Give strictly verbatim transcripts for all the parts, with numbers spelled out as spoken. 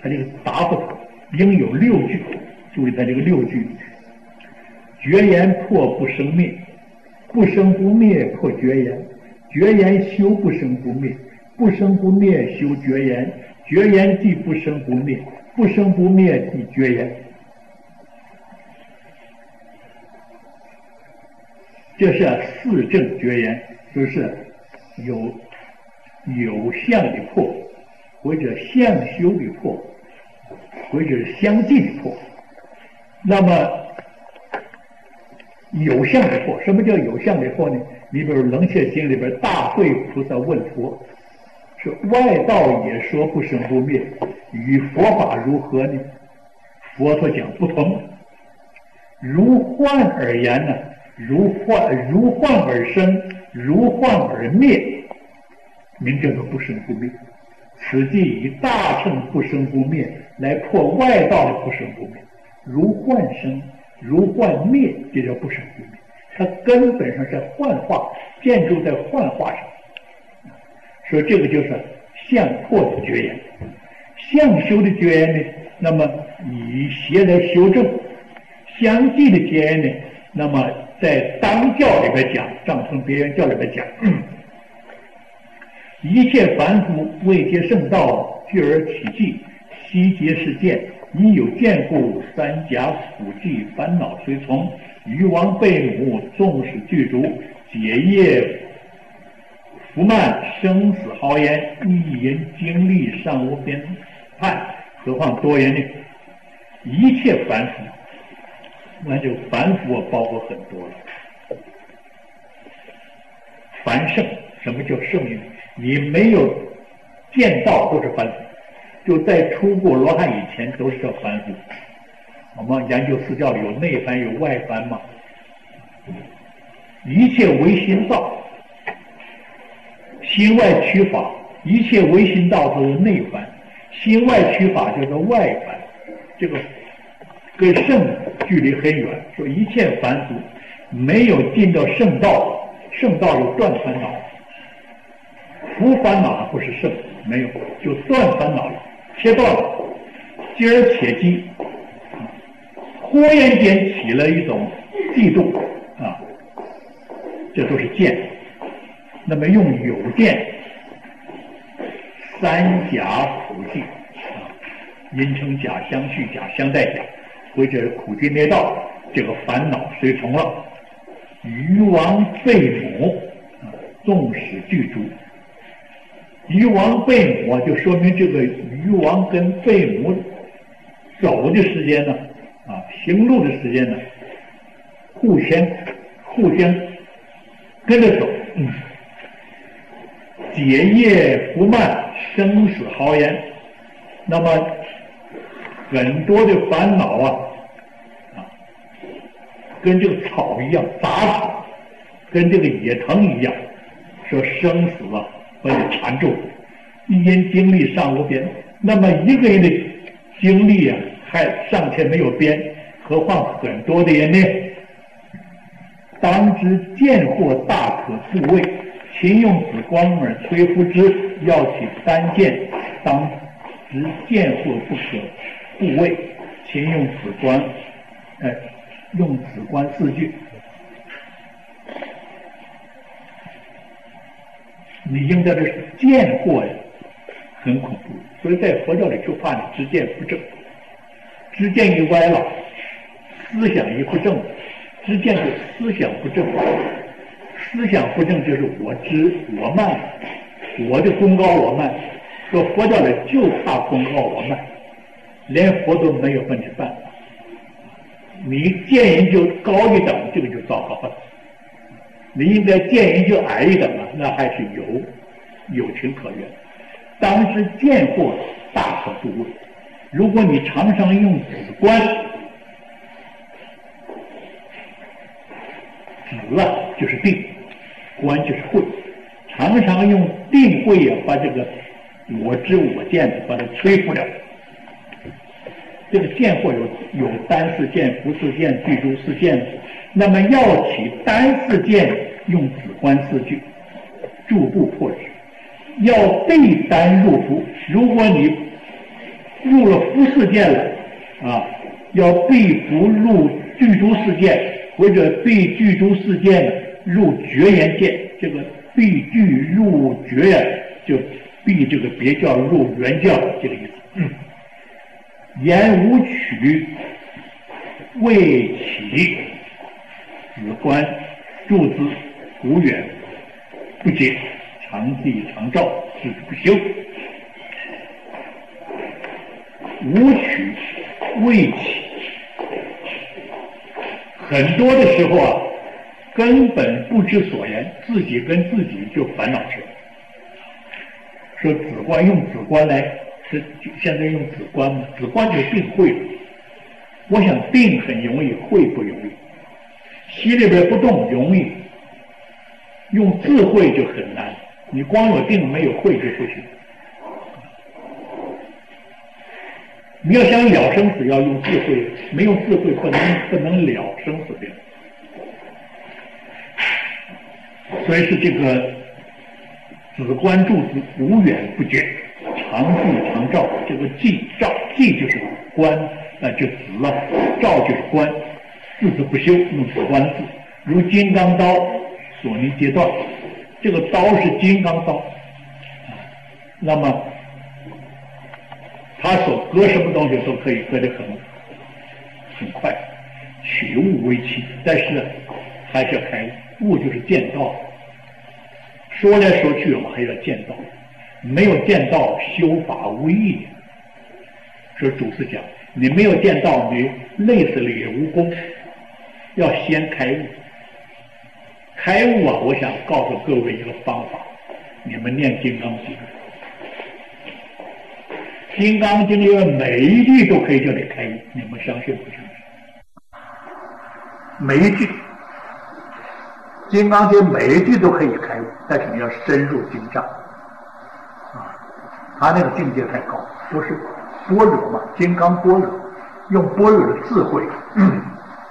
他这个答复应有六句，注意他这个六句：绝言破不生灭，不生不灭破绝言，绝言修不生不灭，不生不灭修绝言，绝言即不生不灭，不生不灭即绝言。这是四正绝言，就是有有相的破，或者相修的破，或者相继的破。那么有相的破，什么叫有相的破呢？你比如《楞伽经》里边，大慧菩萨问佛说：“外道也说不生不灭，与佛法如何呢？”佛陀讲不同，如幻而言呢，如幻如幻而生，如幻而灭，名叫做不生不灭。此即以大乘不生不灭来破外道的不生不灭。如幻生，如幻灭，这叫不生不灭。它根本上是幻化，建筑在幻化上。说这个就是相破的绝言。相修的绝言呢，那么以邪来修正；相继的绝言呢，那么在当教里边讲，藏传别圆教里边讲，一切凡夫未接圣道，聚而起寂，悉皆是见。一有见故，三甲苦寂，烦恼随从，渔王被母，纵使具足，解业福慢，生死豪言，一言经历尚无边判，何况多言呢？一切凡夫，那就凡夫包括很多了。凡圣，什么叫圣呢？你没有见到都是凡夫。就在出过罗汉以前都是叫凡夫。我们研究四教里有内凡有外凡嘛，一切唯心造，心外取法，一切唯心造都是内凡，心外取法叫做外凡。这个跟圣距离很远，说一切凡夫没有进到圣道，圣道有断烦恼，除烦恼不是圣，没有，就断烦恼了，切断了，继而且积，忽然间起了一种嫉妒啊，这都是见。那么用有见，三甲苦寂啊，因称甲相续，甲相待甲，或者苦尽灭道，这个烦恼随从了。渔王被母啊，纵使具足。渔王被母就说明这个渔王跟贝母走的时间呢，啊，行路的时间呢，互相互相跟着走，嗯，解业福慢，生死豪言。那么很多的烦恼啊，啊，跟这个草一样，杂草，跟这个野藤一样，说生死啊。把你缠住，一因经历尚无边。那么一个人的经历啊，还尚且没有边，何况很多的人呢？当知见惑大可复位，勤用子光而摧伏之。要起单见，当知见惑不可复位，勤用子观，哎，用子观四句。你应该的是见惑呀，很恐怖。所以在佛教里就怕你知见不正，知见一歪了，思想一不正，知见就思想不正，思想不正就是我知我慢，我就功高我慢。说佛教里就怕功高我慢，连佛都没有帮你办法。你见人就高一等，这个就糟糕了。你应该见人就矮一等了，那还是有有情可原。当知见惑大可复位，如果你常常用子观，子啊就是定，观就是慧，常常用定慧啊把这个我知我见的把它摧伏了。这个见惑有有单四见、不四见、具足四见。那么要起单四见，用子观四句，逐步破之。要背单入伏，如果你入了夫世界了啊，要必不入具足世界，或者必具足世界呢入绝缘界。这个必具入绝呀，就必这个别教入原教这个意思。嗯，言无曲未起，子观助之无远不解，常地常照，志不休。无曲未起，很多的时候啊，根本不知所言，自己跟自己就烦恼去了。说子观，用子观来，是现在用子观嘛？子观就定慧了。我想定很容易，慧不容易。心里边不动容易，用智慧就很难。你光有定没有慧就不行。你要想了生死，要用智慧，没有智慧不能不能了生死的。所以是这个子观助之无远不绝，常地常照。这个寂照，寂就是观，那就子了；照就是观，字字不休，用子观字，如金刚刀，所泥截断。这个刀是金刚刀，那么他所割什么东西都可以割得很很快，取物为期。但是还是要开悟，悟就是见道。说来说去，我们还要见道，没有见道，修法无意义。说祖师讲，你没有见道，你累死了也无功。要先开悟，开悟啊！我想告诉各位一个方法，你们念《金刚经》，《金刚经》里面每一句都可以叫你开悟，你们相信不相信？每一句。《金刚经》每一句都可以开悟，但是你要深入经藏啊！他那个境界太高，不是般若嘛？金刚般若，用般若的智慧，嗯、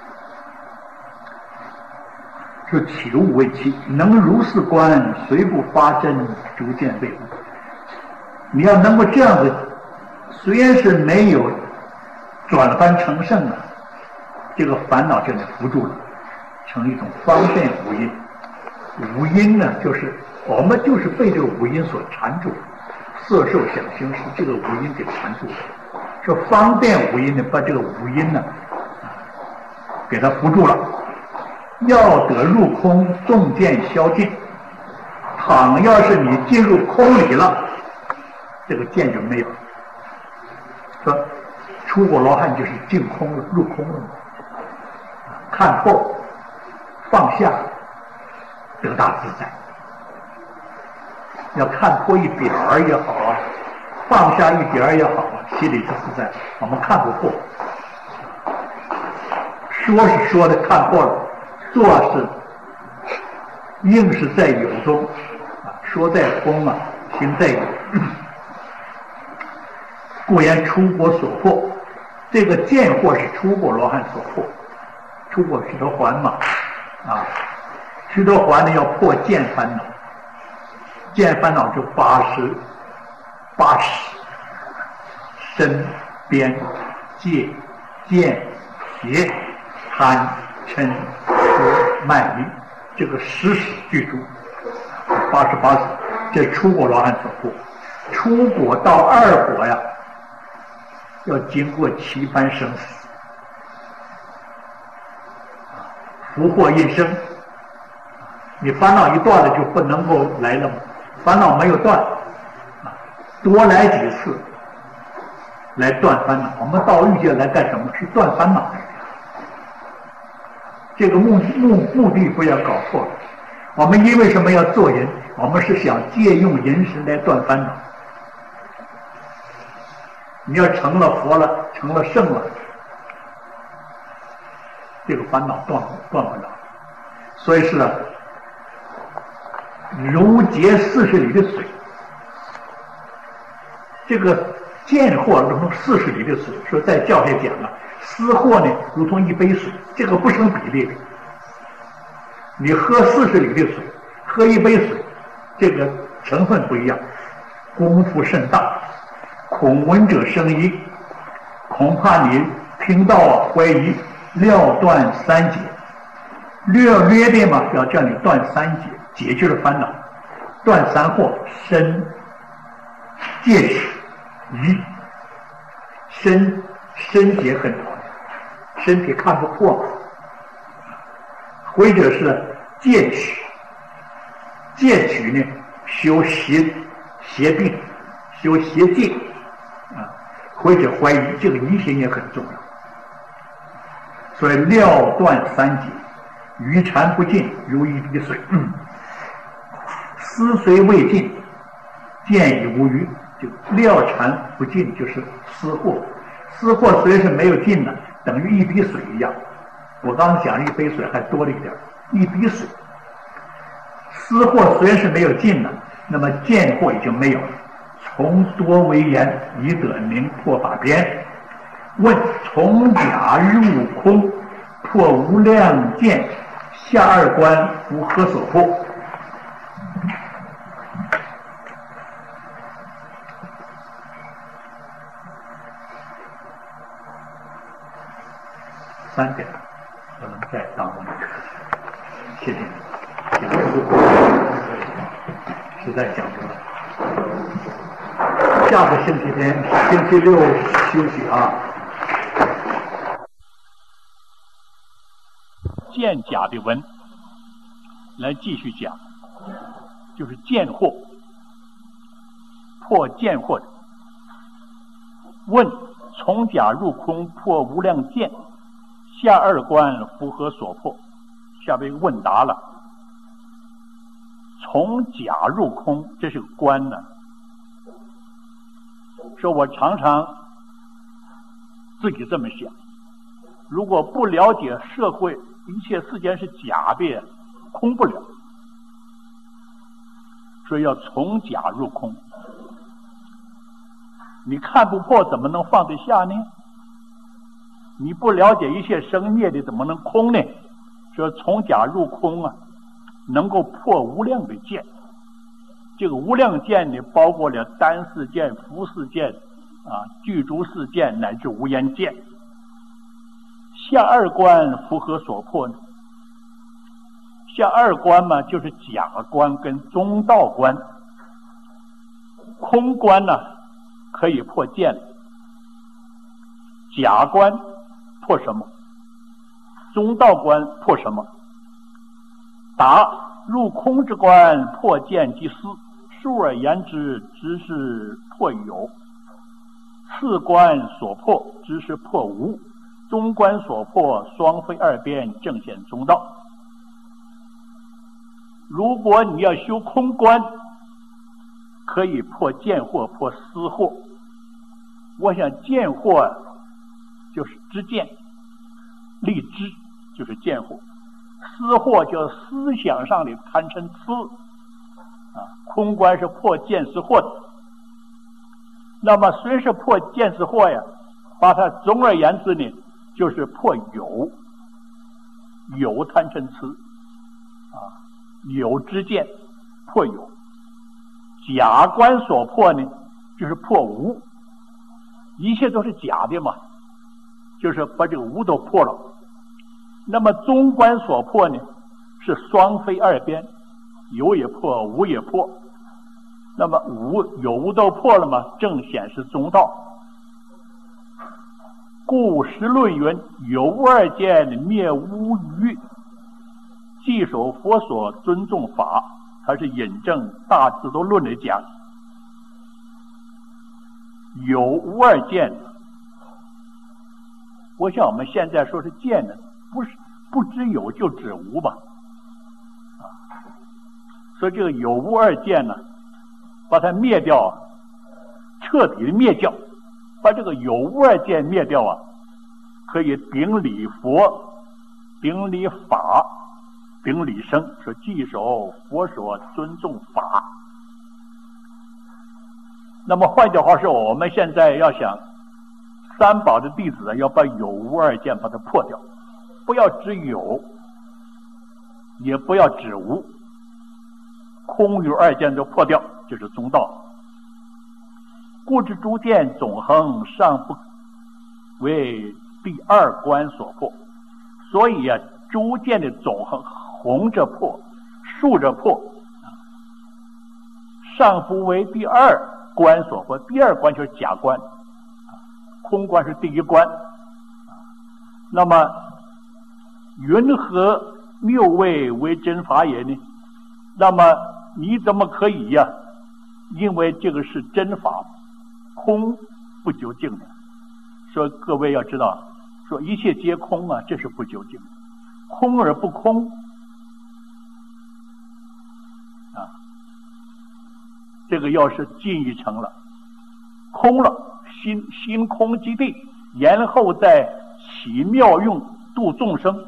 是起悟为期，能如是观，虽不发真，逐渐被悟。你要能够这样子，虽然是没有转凡成圣啊，这个烦恼就能扶住了。成一种方便无因，无因呢，就是我们就是被这个无因所缠住，色受想行识这个无因给缠住了。说方便无因呢，把这个无因呢，给它扶住了。要得入空，纵见消尽。倘要是你进入空里了，这个见就没有了。说出果罗汉就是进空了，入空了，看破。放下，得大自在。要看破一点儿也好啊，放下一点儿也好啊，心里就自在。我们看不破，说是说的看破了，做是应是在有中啊，说在空啊，行在有。故言出果所破，这个见惑是出果罗汉所破，出果须陀洹嘛。啊，须陀洹呢要破见烦恼，见烦恼就八十八识，身边戒见邪贪嗔痴慢疑，这个十识具足，八十八识，这出果罗汉所破。出果到二果呀，要经过七番生死。福祸一生，你烦恼一断了就不能够来了嘛。烦恼没有断，多来几次来断烦恼。我们到欲界来干什么？是断烦恼。这个目目目的不要搞错了。我们因为什么要做人？我们是想借用人身来断烦恼。你要成了佛了，成了圣了。这个烦恼断断不了，所以是啊，如劫四十里的水。这个见惑如同四十里的水，说在教下讲了，思惑呢如同一杯水，这个不成比例的。你喝四十里的水，喝一杯水，这个成分不一样，功夫甚大， 恐闻者生疑，恐怕你听到啊怀疑，料断三结，略略的嘛要叫你断三结，解就是烦恼，断三惑，身戒取疑，身身结很讨厌，身体看不破，或者是戒取，戒取呢修邪邪病，修邪戒啊，或者怀疑，这个疑心也很重要。所以料断三结，余缠不尽，如一滴水。嗯，思虽未尽，见已无余。就料缠不尽，就是思惑。思惑虽是没有尽呢，等于一滴水一样。我刚刚讲一杯水还多了一点，一滴水。思惑虽然是没有尽呢，那么见惑已经没有了。从多为言，以得明破法边。问从假入空，破无量见，下二关无何所破？三点，我们再当我们谢谢你，讲述实在讲不了。下个星期天，星期六休息啊。 见假的文来继续讲，就是见惑，破见惑的。问从假入空，破无量见，下二关符合所破。下边问答了，从假入空，这是个关呢。说我常常自己这么想，如果不了解社会一切世间是假的，空不了，所以要从假入空。你看不破，怎么能放得下呢？你不了解一切生灭的，怎么能空呢？说从假入空啊，能够破无量的见。这个无量见呢，包括了单世见、复世见啊、具足世见乃至无间见。下二关符合所破呢？下二关嘛，就是假关跟中道关。空关呢，可以破见；假关破什么？中道关破什么？答：入空之关，破见即思。数而言之，只是破有；次关所破，只是破无；中关所破，双非二边，正显中道。如果你要修空关，可以破见惑，破思惑。我想见惑就是知见，立知就是见惑，思惑就是思想上的贪嗔痴。啊，空关是破见思惑的。那么虽是破见思惑呀，把它总而言之呢，就是破有，有贪嗔痴啊，有知见，破有。假关所破呢，就是破无，一切都是假的嘛，就是把这个无都破了。那么中关所破呢，是双非二边，有也破，无也破。那么无有无都破了嘛，正显示中道。故实论云：有无二见，灭无余，既守佛所，尊重法。它是引证大智度论的讲，有无二见。我想我们现在说是见呢，不是不知有就指无吧？啊，所以这个有无二见呢，把它灭掉，彻底的灭掉，把这个有无二见灭掉啊，可以顶礼佛，顶礼法，顶礼生，说既守佛所，尊重法。那么换句话说，我们现在要想三宝的弟子要把有无二见把它破掉，不要只有，也不要只无，空有二见都破掉，就是中道。 故知诸见总恒尚不为第二关所破。所以啊，诸见的总恒横着破，竖着破，尚不为第二关所破。第二关就是假关，空关是第一关。那么云何谬谓为真法也呢？那么你怎么可以呀、啊？因为这个是真法，空不究竟的。所以各位要知道，说一切皆空啊，这是不究竟的。空而不空啊，这个要是进一层了，空了，心心空即地，然后再起妙用度众生。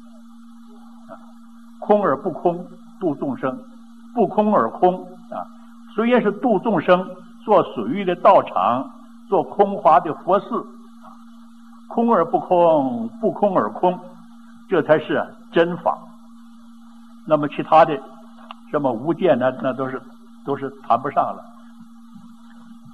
空而不空，度众生；不空而空啊，虽然是度众生，做水域的道场，做空华的佛寺，空而不空，不空而空，这才是真法。那么其他的什么无见呢，那都是都是谈不上了。